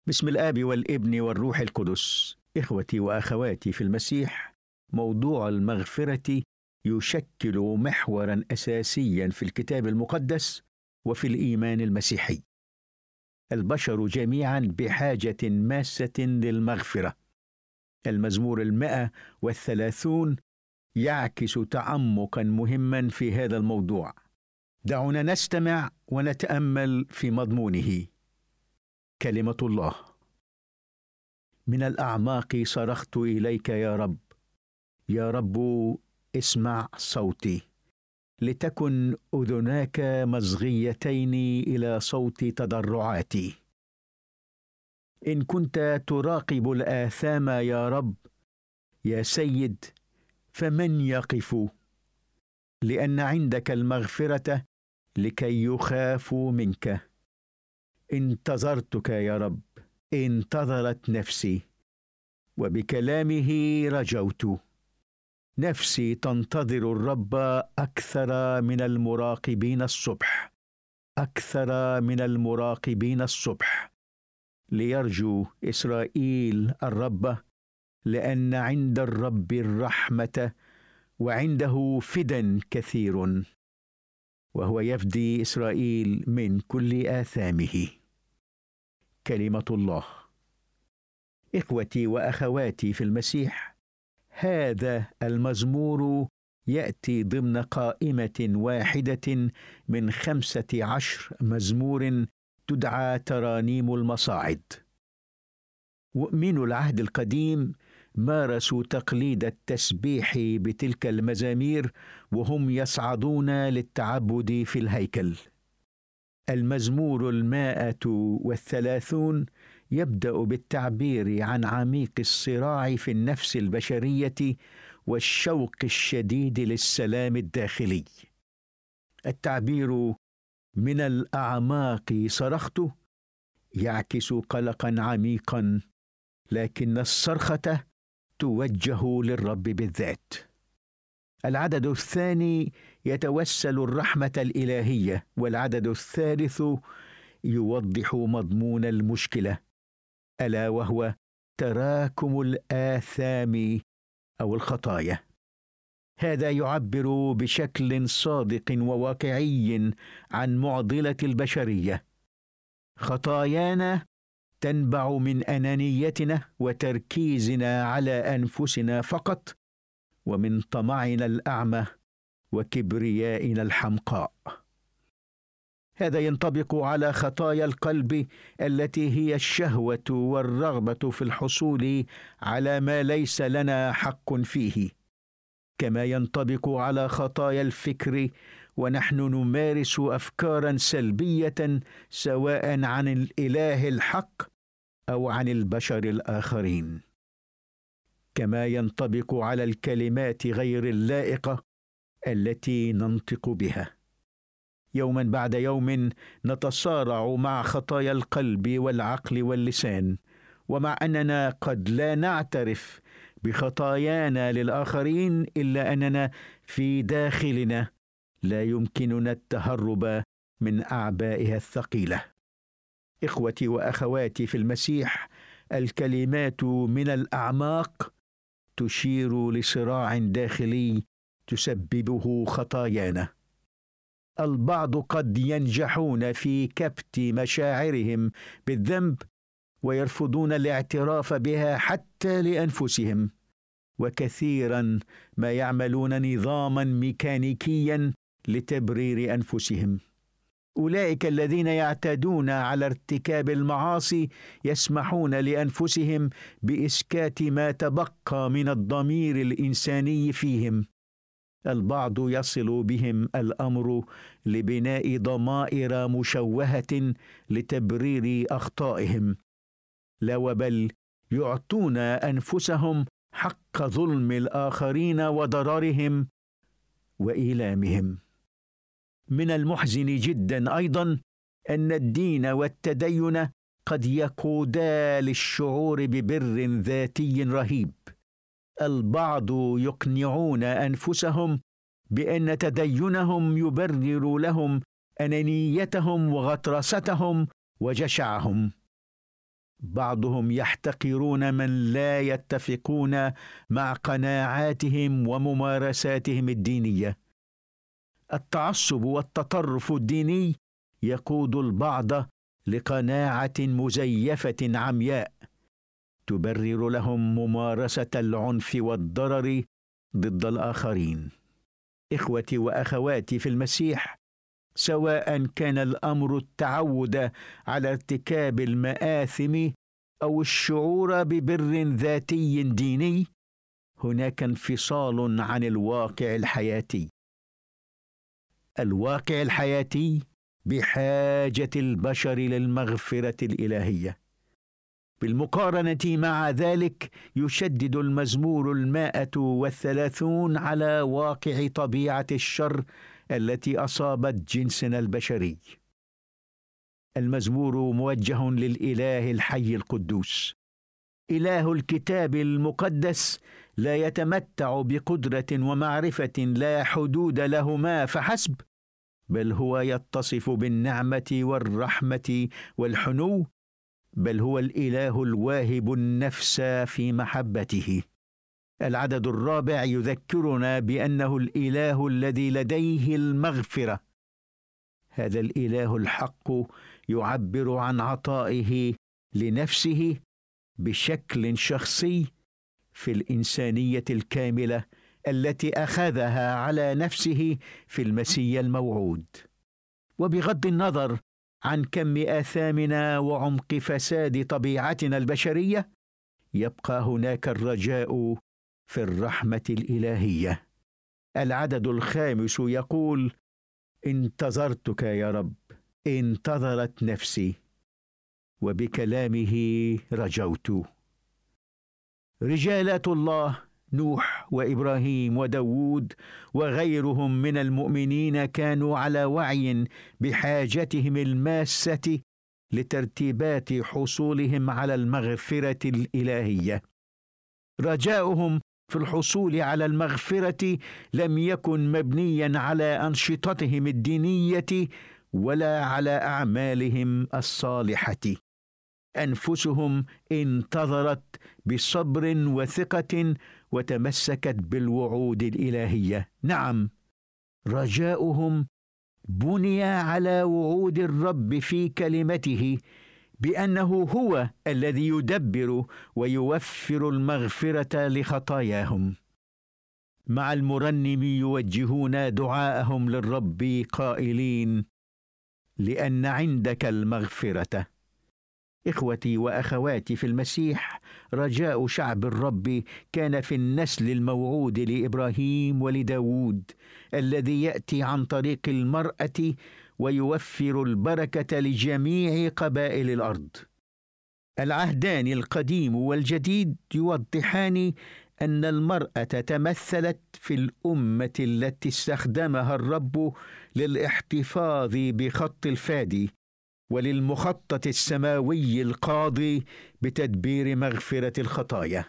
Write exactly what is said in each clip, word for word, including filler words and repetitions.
باسم الآب والابن والروح القدس. إخوتي وأخواتي في المسيح، موضوع المغفرة يشكل محورا أساسيا في الكتاب المقدس وفي الإيمان المسيحي. البشر جميعا بحاجة ماسة للمغفرة. المزمور المائة والثلاثون يعكس تعمقا مهما في هذا الموضوع. دعونا نستمع ونتأمل في مضمونه. كلمة الله: من الأعماق صرخت إليك يا رب، يا رب اسمع صوتي، لتكن أذناك مصغيتين إلى صوت تضرعاتي. إن كنت تراقب الآثام يا رب يا سيد، فمن يقف؟ لأن عندك المغفرة لكي يخافوا منك. انتظرتك يا رب، انتظرت نفسي، وبكلامه رجوت. نفسي تنتظر الرب أكثر من المراقبين الصبح، أكثر من المراقبين الصبح. ليرجو إسرائيل الرب، لأن عند الرب الرحمة وعنده فدى كثير، وهو يفدي إسرائيل من كل آثامه. كلمة الله. إخوتي وأخواتي في المسيح، هذا المزمور يأتي ضمن قائمة واحدة من خمسة عشر مزمور تدعى ترانيم المصاعد. مؤمنو العهد القديم مارسوا تقليد التسبيح بتلك المزامير وهم يصعدون للتعبد في الهيكل. المزمور المائة والثلاثون يبدأ بالتعبير عن عميق الصراع في النفس البشرية والشوق الشديد للسلام الداخلي. التعبير من الأعماق صرخت يعكس قلقا عميقا، لكن الصرخة توجه للرب بالذات. العدد الثاني يتوسل الرحمة الإلهية، والعدد الثالث يوضح مضمون المشكلة، ألا وهو تراكم الآثام أو الخطايا. هذا يعبر بشكل صادق وواقعي عن معضلة البشرية. خطايانا تنبع من أنانيتنا وتركيزنا على أنفسنا فقط، ومن طمعنا الأعمى وكبريائنا الحمقاء. هذا ينطبق على خطايا القلب التي هي الشهوة والرغبة في الحصول على ما ليس لنا حق فيه، كما ينطبق على خطايا الفكر ونحن نمارس أفكارا سلبية سواء عن الإله الحق أو عن البشر الآخرين. كما ينطبق على الكلمات غير اللائقة التي ننطق بها. يوما بعد يوم نتصارع مع خطايا القلب والعقل واللسان، ومع أننا قد لا نعترف بخطايانا للآخرين، إلا أننا في داخلنا لا يمكننا التهرب من أعبائها الثقيلة. إخوتي وأخواتي في المسيح، الكلمات من الأعماق تشير لصراع داخلي تسببه خطايانا. البعض قد ينجحون في كبت مشاعرهم بالذنب ويرفضون الاعتراف بها حتى لأنفسهم، وكثيرا ما يعملون نظاما ميكانيكيا لتبرير أنفسهم. أولئك الذين يعتادون على ارتكاب المعاصي يسمحون لأنفسهم بإسكات ما تبقى من الضمير الإنساني فيهم. البعض يصل بهم الأمر لبناء ضمائر مشوهة لتبرير أخطائهم، لا وبل يعطون أنفسهم حق ظلم الآخرين وضررهم وإيلامهم. من المحزن جدا أيضا أن الدين والتدين قد يقودا للشعور ببر ذاتي رهيب. البعض يقنعون أنفسهم بأن تدينهم يبرر لهم أنانيتهم وغطرستهم وجشعهم. بعضهم يحتقرون من لا يتفقون مع قناعاتهم وممارساتهم الدينية. التعصب والتطرف الديني يقود البعض لقناعة مزيفة عمياء تبرر لهم ممارسة العنف والضرر ضد الآخرين. إخوتي وأخواتي في المسيح، سواء كان الأمر التعود على ارتكاب المآثم أو الشعور ببر ذاتي ديني، هناك انفصال عن الواقع الحياتي. الواقع الحياتي بحاجة البشر للمغفرة الإلهية. بالمقارنة مع ذلك، يشدد المزمور المائة والثلاثون على واقع طبيعة الشر التي أصابت جنسنا البشري. المزمور موجه للإله الحي القدوس. إله الكتاب المقدس لا يتمتع بقدرة ومعرفة لا حدود لهما فحسب، بل هو يتصف بالنعمة والرحمة والحنو، بل هو الإله الواهب النفس في محبته. العدد الرابع يذكرنا بأنه الإله الذي لديه المغفرة. هذا الإله الحق يعبر عن عطائه لنفسه بشكل شخصي في الإنسانية الكاملة التي أخذها على نفسه في المسيح الموعود. وبغض النظر عن كم آثامنا وعمق فساد طبيعتنا البشرية، يبقى هناك الرجاء في الرحمة الإلهية. العدد الخامس يقول: انتظرتك يا رب، انتظرت نفسي، وبكلامه رجوت. رجالات الله نوح وإبراهيم وداود وغيرهم من المؤمنين كانوا على وعي بحاجتهم الماسة لترتيبات حصولهم على المغفرة الإلهية. رجاؤهم في الحصول على المغفرة لم يكن مبنيا على أنشطتهم الدينية ولا على أعمالهم الصالحة. أنفسهم انتظرت بصبر وثقة وتمسكت بالوعود الإلهية. نعم، رجاؤهم بني على وعود الرب في كلمته بأنه هو الذي يدبر ويوفر المغفرة لخطاياهم. مع المرنم يوجهون دعاءهم للرب قائلين: لأن عندك المغفرة. إخوتي وأخواتي في المسيح، رجاء شعب الرب كان في النسل الموعود لإبراهيم ولداود الذي يأتي عن طريق المرأة ويوفر البركة لجميع قبائل الأرض. العهدان القديم والجديد يوضحان أن المرأة تمثلت في الأمة التي استخدمها الرب للاحتفاظ بخط الفادي وللمخطط السماوي القاضي بتدبير مغفرة الخطايا.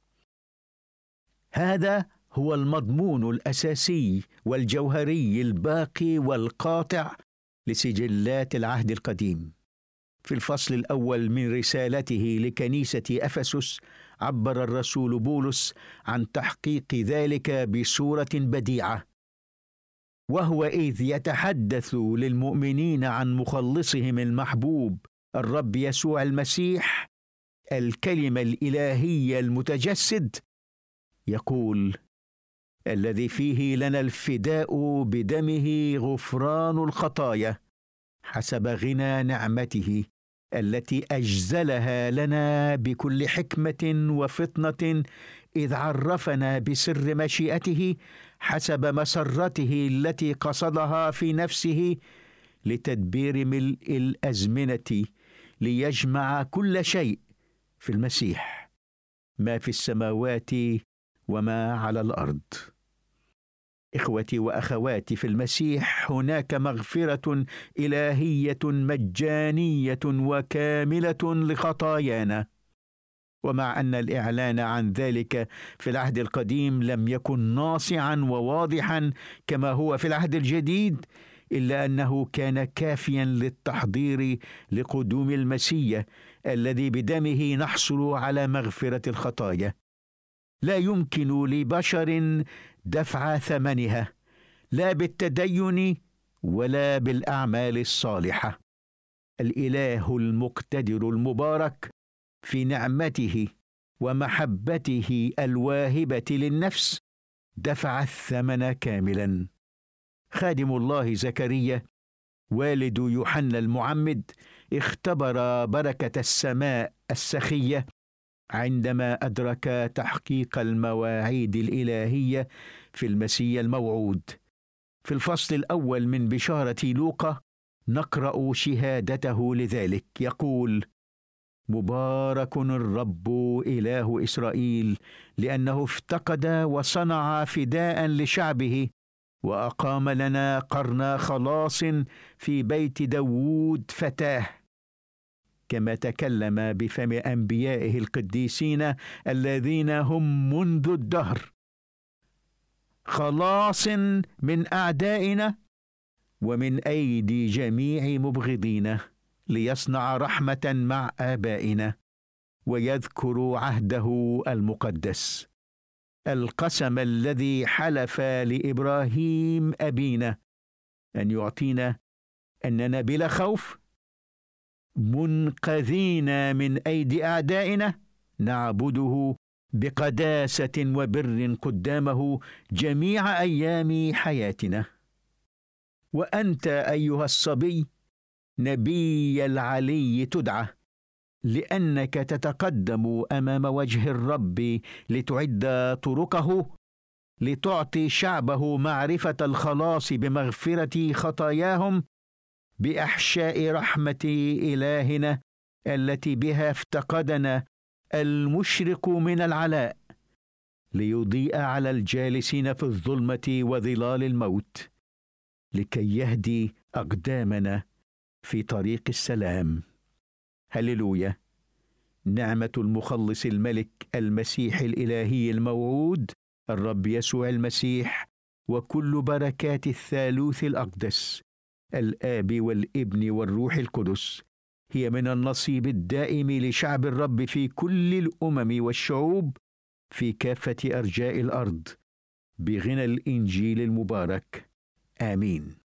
هذا هو المضمون الأساسي والجوهري الباقي والقاطع لسجلات العهد القديم. في الفصل الأول من رسالته لكنيسة أفسس عبر الرسول بولس عن تحقيق ذلك بصورة بديعة، وهو إذ يتحدث للمؤمنين عن مخلصهم المحبوب الرب يسوع المسيح الكلمة الإلهية المتجسد، يقول: الذي فيه لنا الفداء بدمه غفران الخطايا حسب غنى نعمته التي أجزلها لنا بكل حكمة وفطنة، إذ عرفنا بسر مشيئته حسب مسرته التي قصدها في نفسه لتدبير ملء الأزمنة، ليجمع كل شيء في المسيح، ما في السماوات وما على الأرض. إخوتي وأخواتي في المسيح، هناك مغفرة إلهية مجانية وكاملة لخطايانا. ومع أن الإعلان عن ذلك في العهد القديم لم يكن ناصعا وواضحا كما هو في العهد الجديد، إلا أنه كان كافيا للتحضير لقدوم المسيح الذي بدمه نحصل على مغفرة الخطايا. لا يمكن لبشر دفع ثمنها، لا بالتدين ولا بالأعمال الصالحة. الإله المقتدر المبارك في نعمته ومحبته الواهبة للنفس دفع الثمن كاملا. خادم الله زكريا والد يوحنا المعمد اختبر بركة السماء السخية عندما أدرك تحقيق المواعيد الإلهية في المسيح الموعود. في الفصل الأول من بشارة لوقا نقرأ شهادته لذلك، يقول: مبارك الرب إله إسرائيل، لأنه افتقد وصنع فداء لشعبه، وأقام لنا قرن خلاص في بيت داوود فتاه، كما تكلم بفم أنبيائه القديسين الذين هم منذ الدهر، خلاص من أعدائنا ومن أيدي جميع مبغضينا، ليصنع رحمة مع آبائنا ويذكر عهده المقدس، القسم الذي حلف لإبراهيم أبينا أن يعطينا أننا بلا خوف منقذين من أيدي أعدائنا نعبده بقداسة وبر قدامه جميع أيام حياتنا. وأنت أيها الصبي نبي العلي تدعى، لأنك تتقدم أمام وجه الرب لتعد طرقه، لتعطي شعبه معرفة الخلاص بمغفرة خطاياهم بأحشاء رحمة إلهنا التي بها افتقدنا المشرق من العلاء، ليضيء على الجالسين في الظلمة وظلال الموت، لكي يهدي أقدامنا في طريق السلام. هللويا. نعمة المخلص الملك المسيح الإلهي الموعود الرب يسوع المسيح، وكل بركات الثالوث الأقدس الآب والابن والروح القدس هي من النصيب الدائم لشعب الرب في كل الأمم والشعوب في كافة أرجاء الأرض، بغنى الإنجيل المبارك. آمين.